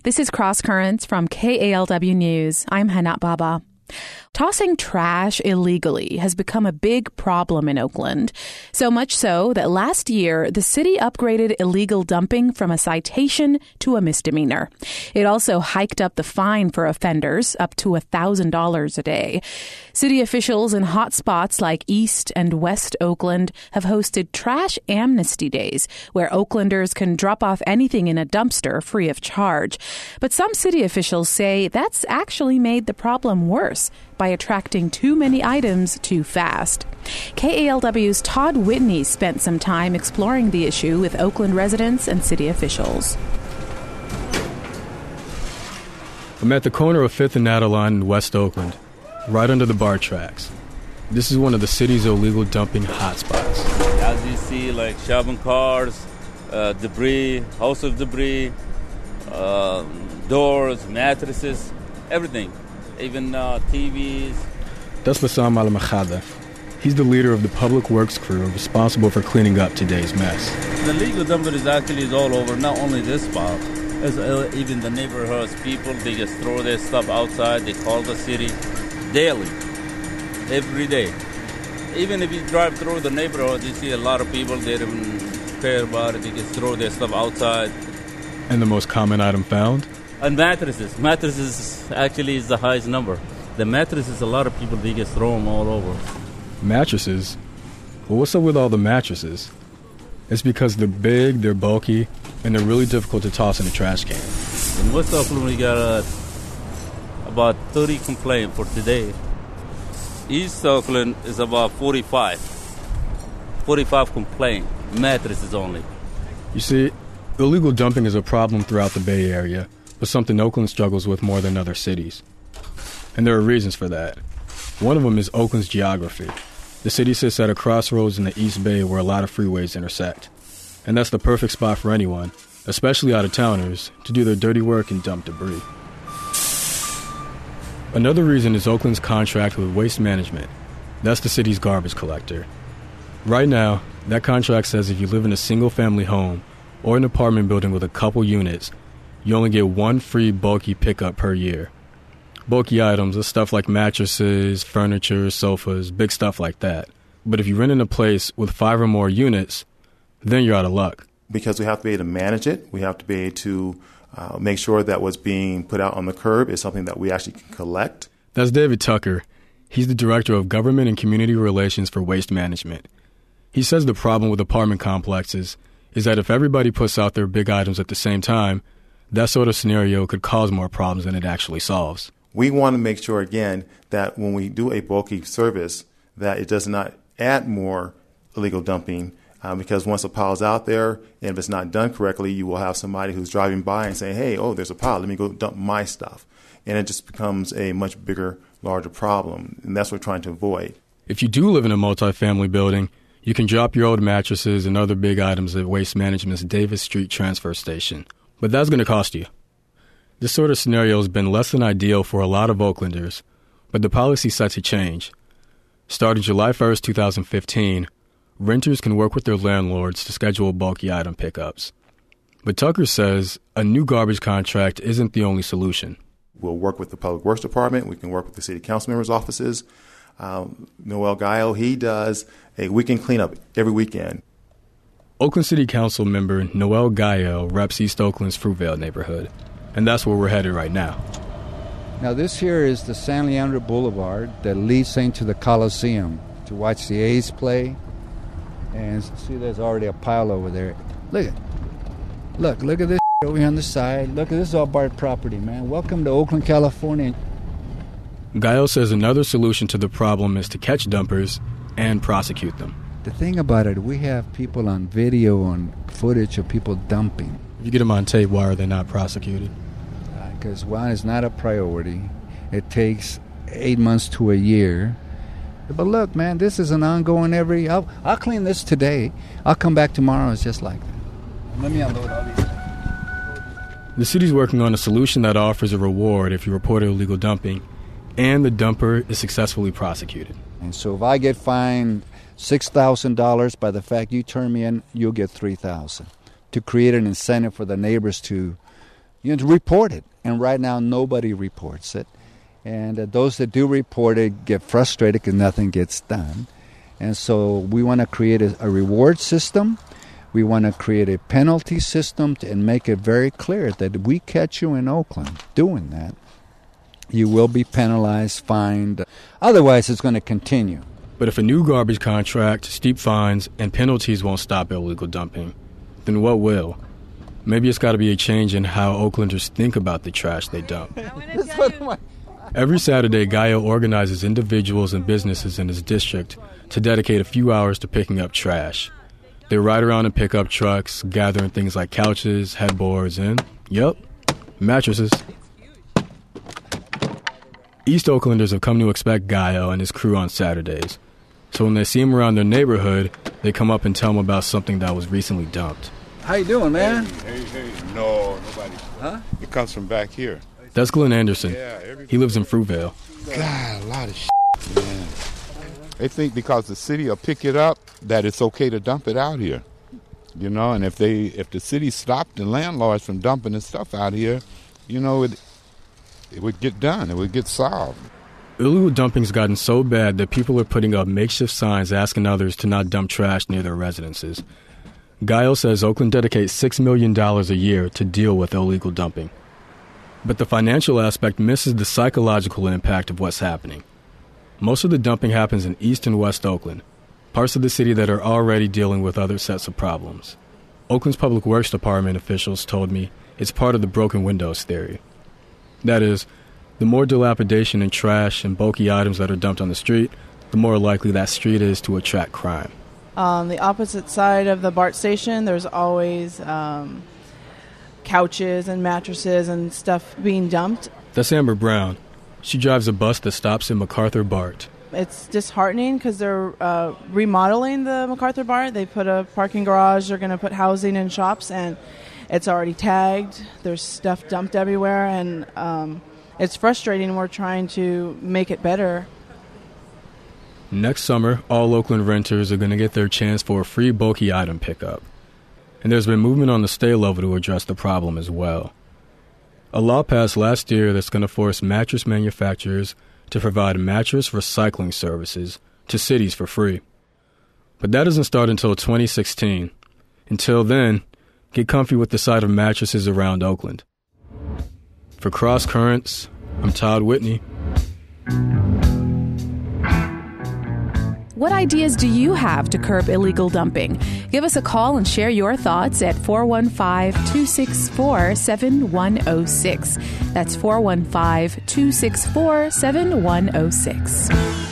This is Cross Currents from KALW News. I'm Hanat Baba. Tossing trash illegally has become a big problem in Oakland. So much so that last year, the city upgraded illegal dumping from a citation to a misdemeanor. It also hiked up the fine for offenders up to $1,000 a day. City officials in hot spots like East and West Oakland have hosted trash amnesty days, where Oaklanders can drop off anything in a dumpster free of charge. But some city officials say that's actually made the problem worse by attracting too many items too fast. KALW's Todd Whitney spent some time exploring the issue with Oakland residents and city officials. I'm at the corner of 5th and Adeline in West Oakland, right under the BART tracks. This is one of the city's illegal dumping hotspots. As you see, like shopping carts, debris, house of debris, doors, mattresses, everything. Even TVs. That's Bassam Al-Makhada. He's the leader of the public works crew responsible for cleaning up today's mess. The legal dumping is all over, not only this spot. It's, even the neighborhoods, people, they just throw their stuff outside. They call the city daily, every day. Even if you drive through the neighborhood, you see a lot of people, they don't care about it. They just throw their stuff outside. And the most common item found? And mattresses. Mattresses actually is the highest number. The mattresses, a lot of people, they just throw them all over. Mattresses? Well, what's up with all the mattresses? It's because they're big, they're bulky, and they're really difficult to toss in a trash can. In West Oakland, we got about 30 complaints for today. East Oakland is about 45. 45 complaints, mattresses only. You see, illegal dumping is a problem throughout the Bay Area, but something Oakland struggles with more than other cities. And there are reasons for that. One of them is Oakland's geography. The city sits at a crossroads in the East Bay where a lot of freeways intersect. And that's the perfect spot for anyone, especially out-of-towners, to do their dirty work and dump debris. Another reason is Oakland's contract with Waste Management. That's the city's garbage collector. Right now, that contract says if you live in a single-family home or an apartment building with a couple units, you only get one free bulky pickup per year. Bulky items are stuff like mattresses, furniture, sofas, big stuff like that. But if you rent in a place with 5 or more units, then you're out of luck. Because we have to be able to manage it, we have to be able to make sure that what's being put out on the curb is something that we actually can collect. That's David Tucker. He's the Director of Government and Community Relations for Waste Management. He says the problem with apartment complexes is that if everybody puts out their big items at the same time, that sort of scenario could cause more problems than it actually solves. We want to make sure, again, that when we do a bulky service, that it does not add more illegal dumping, because once a pile's out there, and if it's not done correctly, you will have somebody who's driving by and saying, hey, oh, there's a pile, let me go dump my stuff. And it just becomes a much bigger, larger problem, and that's what we're trying to avoid. If you do live in a multifamily building, you can drop your old mattresses and other big items at Waste Management's Davis Street Transfer Station. But that's going to cost you. This sort of scenario has been less than ideal for a lot of Oaklanders, but the policy is set to change. Starting July 1st, 2015, renters can work with their landlords to schedule bulky item pickups. But Tucker says a new garbage contract isn't the only solution. We'll work with the Public Works Department. We can work with the city council members' offices. Noel Gallo, he does a weekend cleanup every weekend. Oakland City Council member Noel Gallo reps East Oakland's Fruitvale neighborhood, and that's where we're headed right now. Now this here is the San Leandro Boulevard that leads into the Coliseum to watch the A's play. And see, there's already a pile over there. Look at this over here on the side. Look at this, all BART property, man. Welcome to Oakland, California. Gallo says another solution to the problem is to catch dumpers and prosecute them. The thing about it, we have people on video and footage of people dumping. If you get them on tape, why are they not prosecuted? Because one, is not a priority. It takes 8 months to a year. But look, man, this is an ongoing I'll clean this today. I'll come back tomorrow. It's just like that. Let me unload all these. The city's working on a solution that offers a reward if you report illegal dumping and the dumper is successfully prosecuted. And so if I get fined $6,000 by the fact you turn me in, you'll get $3,000 to create an incentive for the neighbors to, report it. And right now, nobody reports it. And those that do report it get frustrated because nothing gets done. And so we want to create a reward system. We want to create a penalty system and make it very clear that if we catch you in Oakland doing that, you will be penalized, fined. Otherwise, it's going to continue. But if a new garbage contract, steep fines, and penalties won't stop illegal dumping, then what will? Maybe it's got to be a change in how Oaklanders think about the trash they dump. Every Saturday, Gallo organizes individuals and businesses in his district to dedicate a few hours to picking up trash. They ride around in pickup trucks, gathering things like couches, headboards, and, mattresses. East Oaklanders have come to expect Gallo and his crew on Saturdays. So when they see him around their neighborhood, they come up and tell him about something that was recently dumped. How you doing, man? Hey. No, nobody. Huh? It comes from back here. That's Glenn Anderson. He lives in Fruitvale. God, a lot of man. They think because the city will pick it up that it's okay to dump it out here. And if the city stopped the landlords from dumping the stuff out here, it would get done. It would get solved. Illegal dumping's gotten so bad that people are putting up makeshift signs asking others to not dump trash near their residences. Gallo says Oakland dedicates $6 million a year to deal with illegal dumping. But the financial aspect misses the psychological impact of what's happening. Most of the dumping happens in East and West Oakland, parts of the city that are already dealing with other sets of problems. Oakland's Public Works Department officials told me it's part of the broken windows theory. That is, the more dilapidation and trash and bulky items that are dumped on the street, the more likely that street is to attract crime. On the opposite side of the BART station, there's always couches and mattresses and stuff being dumped. That's Amber Brown. She drives a bus that stops in MacArthur BART. It's disheartening because they're remodeling the MacArthur BART. They put a parking garage, they're going to put housing and shops, and it's already tagged. There's stuff dumped everywhere, and it's frustrating. We're trying to make it better. Next summer, all Oakland renters are going to get their chance for a free bulky item pickup. And there's been movement on the state level to address the problem as well. A law passed last year that's going to force mattress manufacturers to provide mattress recycling services to cities for free. But that doesn't start until 2016. Until then, get comfy with the sight of mattresses around Oakland. For Cross Currents, I'm Todd Whitney. What ideas do you have to curb illegal dumping? Give us a call and share your thoughts at 415-264-7106. That's 415-264-7106.